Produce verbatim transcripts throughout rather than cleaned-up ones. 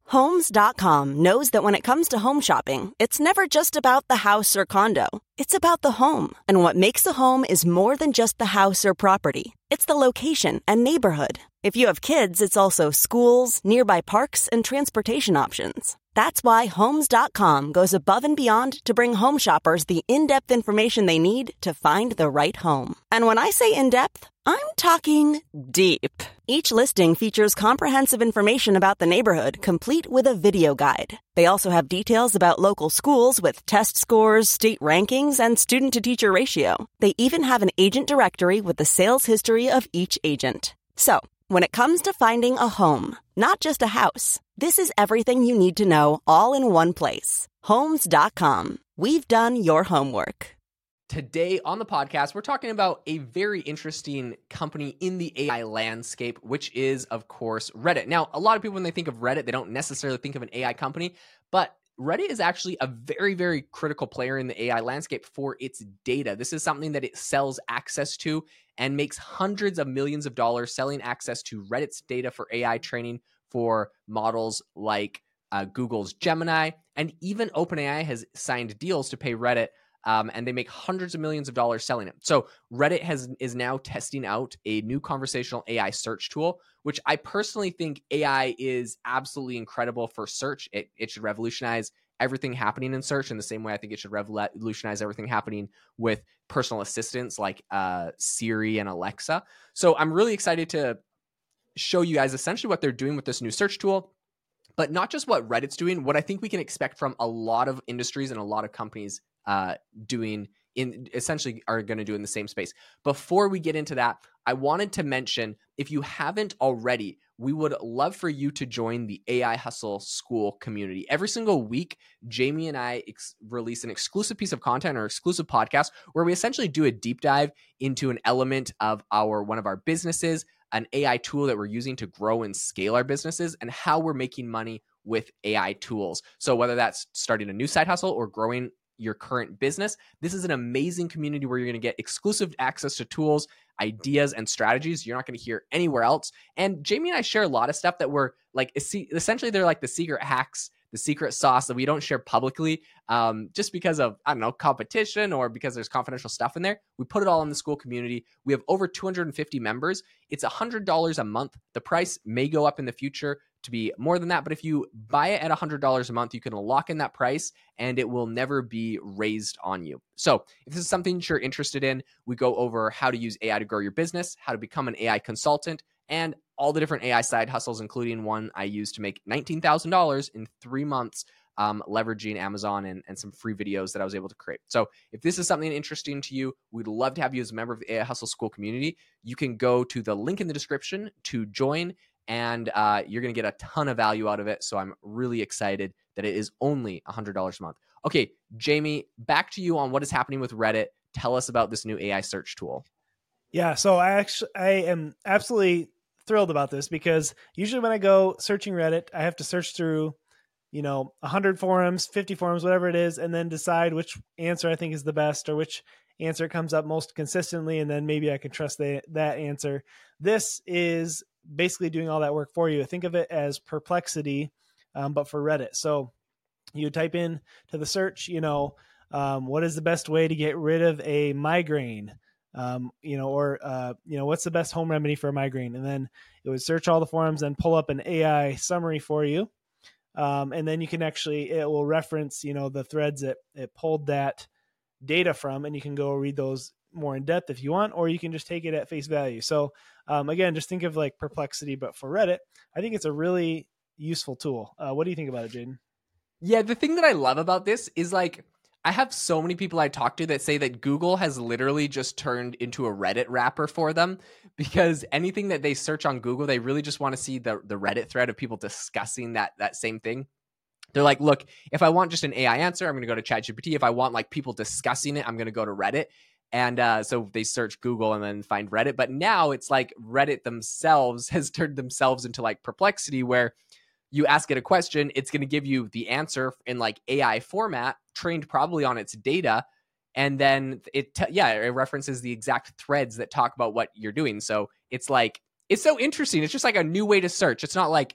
Homes dot com knows that when it comes to home shopping, it's never just about the house or condo. It's about the home. And what makes a home is more than just the house or property. It's the location and neighborhood. If you have kids, it's also schools, nearby parks, and transportation options. That's why Homes dot com goes above and beyond to bring home shoppers the in-depth information they need to find the right home. And when I say in-depth, I'm talking deep. Each listing features comprehensive information about the neighborhood, complete with a video guide. They also have details about local schools with test scores, state rankings, and student-to-teacher ratio. They even have an agent directory with the sales history of each agent. So, when it comes to finding a home, not just a house, this is everything you need to know all in one place. Homes dot com. We've done your homework. Today on the podcast, we're talking about a very interesting company in the A I landscape, which is, of course, Reddit. Now, a lot of people, when they think of Reddit, they don't necessarily think of an A I company, but Reddit is actually a very, very critical player in the A I landscape for its data. This is something that it sells access to and makes hundreds of millions of dollars selling access to Reddit's data for A I training for models like uh, Google's Gemini, and even OpenAI has signed deals to pay Reddit. Um, and they make hundreds of millions of dollars selling it. So Reddit has is now testing out a new conversational A I search tool, which I personally think A I is absolutely incredible for search. It, it should revolutionize everything happening in search in the same way I think it should revolutionize everything happening with personal assistants like uh, Siri and Alexa. So I'm really excited to show you guys essentially what they're doing with this new search tool, but not just what Reddit's doing, what I think we can expect from a lot of industries and a lot of companies uh, doing in essentially are going to do in the same space. Before we get into that, I wanted to mention, if you haven't already, we would love for you to join the A I Hustle School community. Every single week, Jamie and I ex- release an exclusive piece of content or exclusive podcast where we essentially do a deep dive into an element of our one of our businesses, an A I tool that we're using to grow and scale our businesses, and how we're making money with A I tools. So whether that's starting a new side hustle or growing your current business, this is an amazing community where you're going to get exclusive access to tools, ideas, and strategies you're not going to hear anywhere else. And Jamie and I share a lot of stuff that we're like, essentially they're like the secret hacks, the secret sauce that we don't share publicly um, just because of, I don't know, competition or because there's confidential stuff in there. We put it all in the school community. We have over two hundred fifty members. It's one hundred dollars a month. The price may go up in the future to be more than that, but if you buy it at one hundred dollars a month, you can lock in that price and it will never be raised on you. So if this is something you're interested in, we go over how to use A I to grow your business, how to become an A I consultant, and all the different A I side hustles, including one I used to make nineteen thousand dollars in three months, um, leveraging Amazon and, and some free videos that I was able to create. So if this is something interesting to you, we'd love to have you as a member of the A I Hustle School community. You can go to the link in the description to join, and uh, you're going to get a ton of value out of it. So I'm really excited that it is only one hundred dollars a month. Okay, Jamie, back to you on what is happening with Reddit. Tell us about this new A I search tool. Yeah, so I actually I am absolutely thrilled about this because usually when I go searching Reddit, I have to search through, you know, one hundred forums, fifty forums, whatever it is, and then decide which answer I think is the best or which answer comes up most consistently, and then maybe I can trust the, that answer. This is basically doing all that work for you. Think of it as Perplexity, um, but for Reddit. So you type in to the search, you know, um, what is the best way to get rid of a migraine? Um, you know, or, uh, you know, what's the best home remedy for a migraine? And then it would search all the forums and pull up an A I summary for you. Um, and then you can actually, it will reference, you know, the threads that it pulled that data from, and you can go read those more in depth if you want, or you can just take it at face value. So, um, again, just think of like Perplexity, but for Reddit. I think it's a really useful tool. Uh, what do you think about it, Jaden? Yeah, the thing that I love about this is like, I have so many people I talk to that say that Google has literally just turned into a Reddit wrapper for them, because anything that they search on Google, they really just want to see the, the Reddit thread of people discussing that, that same thing. They're like, look, if I want just an A I answer, I'm going to go to ChatGPT. If I want like people discussing it, I'm going to go to Reddit. And uh, so they search Google and then find Reddit. But now it's like Reddit themselves has turned themselves into like Perplexity, where you ask it a question, it's going to give you the answer in like A I format, trained probably on its data. And then it, t- yeah, it references the exact threads that talk about what you're doing. So it's like, it's so interesting. It's just like a new way to search. It's not like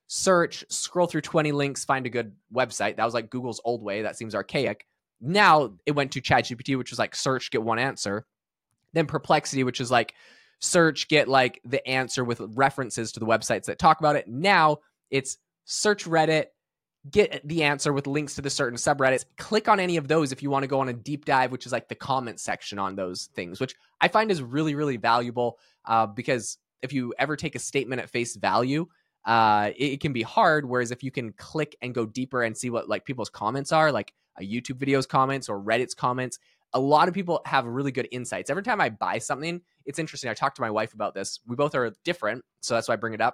search, scroll through twenty links, find a good website. That was like Google's old way. That seems archaic. Now it went to ChatGPT, which was like search, get one answer. Then Perplexity, which is like search, get like the answer with references to the websites that talk about it. Now it's search Reddit, get the answer with links to the certain subreddits. Click on any of those if you want to go on a deep dive, which is like the comment section on those things, which I find is really, really valuable uh, because if you ever take a statement at face value, uh, it, it can be hard. Whereas if you can click and go deeper and see what like people's comments are, like a YouTube video's comments or Reddit's comments, a lot of people have really good insights. Every time I buy something, it's interesting. I talked to my wife about this. We both are different, so that's why I bring it up.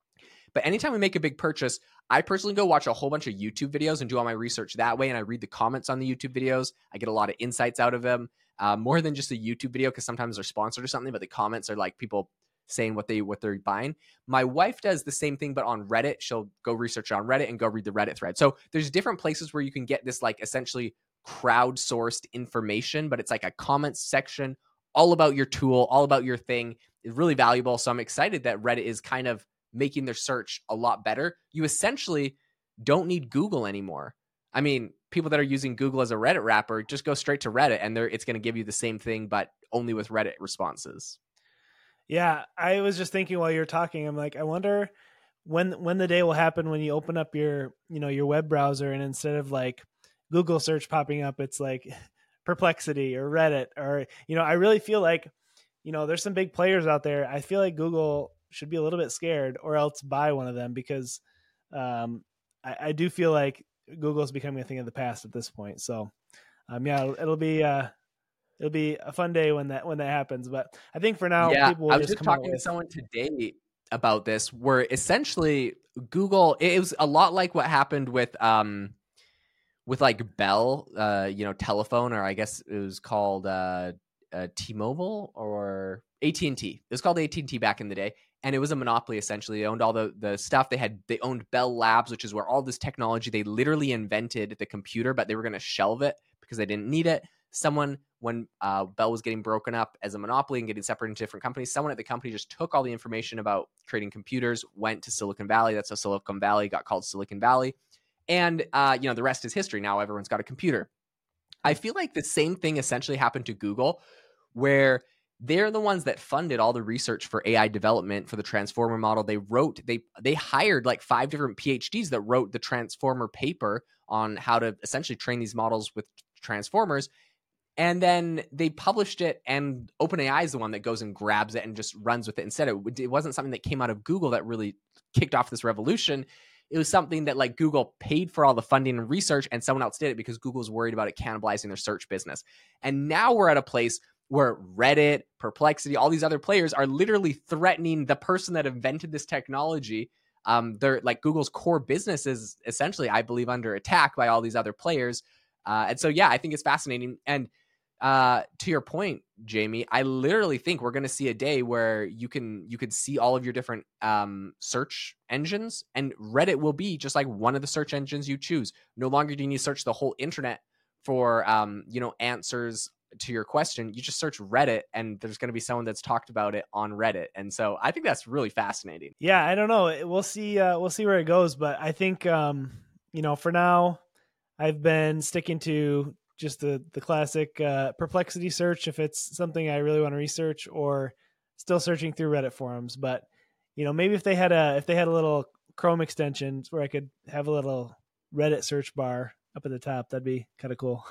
But anytime we make a big purchase, I personally go watch a whole bunch of YouTube videos and do all my research that way. And I read the comments on the YouTube videos. I get a lot of insights out of them, uh, more than just a YouTube video, because sometimes they're sponsored or something, but the comments are like people saying what they what they're buying. My wife does the same thing, but on Reddit. She'll go research on Reddit and go read the Reddit thread. So there's different places where you can get this like essentially crowdsourced information, but it's like a comments section all about your tool, all about your thing. It's really valuable. So I'm excited that Reddit is kind of making their search a lot better. You essentially don't need Google anymore. I mean, people that are using Google as a Reddit wrapper, just go straight to Reddit and it's going to give you the same thing, but only with Reddit responses. Yeah, I was just thinking while you were talking, I'm like, I wonder when when the day will happen when you open up your, you know, your web browser and instead of like Google search popping up, it's like Perplexity or Reddit or, you know, I really feel like, you know, there's some big players out there. I feel like Google should be a little bit scared or else buy one of them because um, I, I do feel like Google is becoming a thing of the past at this point. So um, yeah, it'll, it'll be uh, it'll be a fun day when that when that happens. But I think for now, yeah, people will I was just just come talking to with... someone today about this, where essentially Google, it was a lot like what happened with um with like Bell, uh, you know, telephone, or I guess it was called uh, uh, T-Mobile or A T and T. It was called A T and T back in the day. And it was a monopoly, essentially. They owned all the, the stuff. They had they owned Bell Labs, which is where all this technology, they literally invented the computer, but they were going to shelve it because they didn't need it. Someone, when uh, Bell was getting broken up as a monopoly and getting separated into different companies, someone at the company just took all the information about creating computers, went to Silicon Valley. That's how Silicon Valley got called Silicon Valley. And, uh, you know, the rest is history. Now everyone's got a computer. I feel like the same thing essentially happened to Google, where they're the ones that funded all the research for A I development for the transformer model. They wrote, they they hired like five different PhDs that wrote the transformer paper on how to essentially train these models with transformers. And then they published it, and OpenAI is the one that goes and grabs it and just runs with it instead. It, it wasn't something that came out of Google that really kicked off this revolution. It was something that like Google paid for all the funding and research, and someone else did it because Google's worried about it cannibalizing their search business. And now we're at a place where Reddit, Perplexity, all these other players are literally threatening the person that invented this technology. Um, they're like Google's core business is essentially, I believe, under attack by all these other players. Uh, and so, yeah, I think it's fascinating. And uh, to your point, Jamie, I literally think we're going to see a day where you can you could see all of your different um, search engines, and Reddit will be just like one of the search engines you choose. No longer do you need to search the whole internet for um, you know answers to your question. You just search Reddit, and there's going to be someone that's talked about it on Reddit. And so I think that's really fascinating. Yeah, I don't know. We'll see. Uh, we'll see where it goes. But I think um, you know, for now, I've been sticking to just the the classic uh, Perplexity search if it's something I really want to research, or still searching through Reddit forums. But you know, maybe if they had a if they had a little Chrome extension where I could have a little Reddit search bar up at the top, that'd be kind of cool.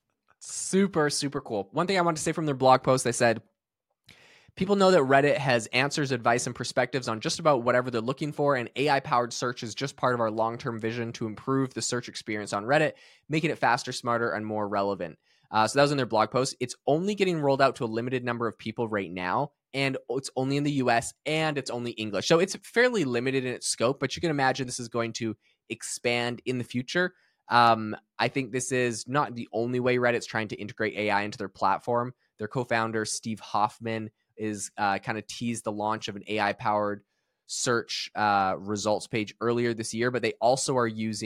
Super, super cool. One thing I want to say from their blog post, they said, people know that Reddit has answers, advice, and perspectives on just about whatever they're looking for, and A I-powered search is just part of our long-term vision to improve the search experience on Reddit, making it faster, smarter, and more relevant. Uh, so that was in their blog post. It's only getting rolled out to a limited number of people right now, and it's only in the U S, and it's only English. So it's fairly limited in its scope, but you can imagine this is going to expand in the future. Um, I think this is not the only way Reddit's trying to integrate A I into their platform. Their co-founder, Steve Hoffman, is uh, kind of teased the launch of an A I-powered search uh, results page earlier this year, but they also are using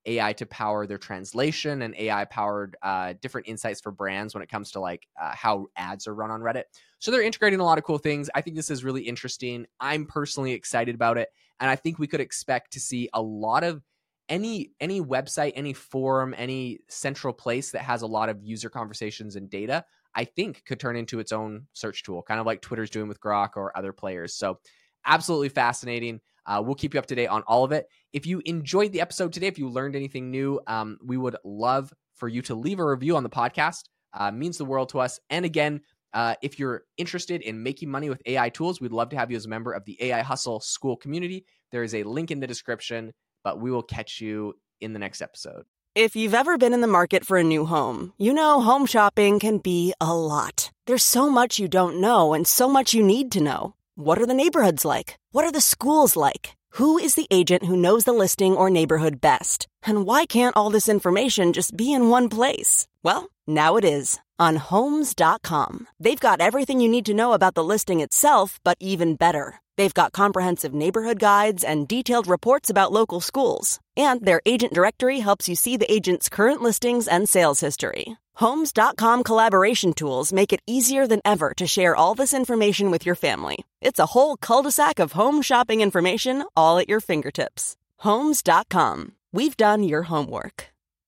A I to power their translation and A I powered uh, different insights for brands when it comes to like uh, how ads are run on Reddit. So they're integrating a lot of cool things. I think this is really interesting. I'm personally excited about it. And I think we could expect to see a lot of any any website, any forum, any central place that has a lot of user conversations and data, I think could turn into its own search tool, kind of like Twitter's doing with Grok or other players. So absolutely fascinating. Uh, we'll keep you up to date on all of it. If you enjoyed the episode today, if you learned anything new, um, we would love for you to leave a review on the podcast. Uh, means the world to us. And again, uh, if you're interested in making money with A I tools, we'd love to have you as a member of the A I Hustle School community. There is a link in the description, but we will catch you in the next episode. If you've ever been in the market for a new home, you know home shopping can be a lot. There's so much you don't know and so much you need to know. What are the neighborhoods like? What are the schools like? Who is the agent who knows the listing or neighborhood best? And why can't all this information just be in one place? Well, now it is on Homes dot com. They've got everything you need to know about the listing itself, but even better. They've got comprehensive neighborhood guides and detailed reports about local schools. And their agent directory helps you see the agent's current listings and sales history. Homes dot com collaboration tools make it easier than ever to share all this information with your family. It's a whole cul-de-sac of home shopping information all at your fingertips. Homes dot com. We've done your homework.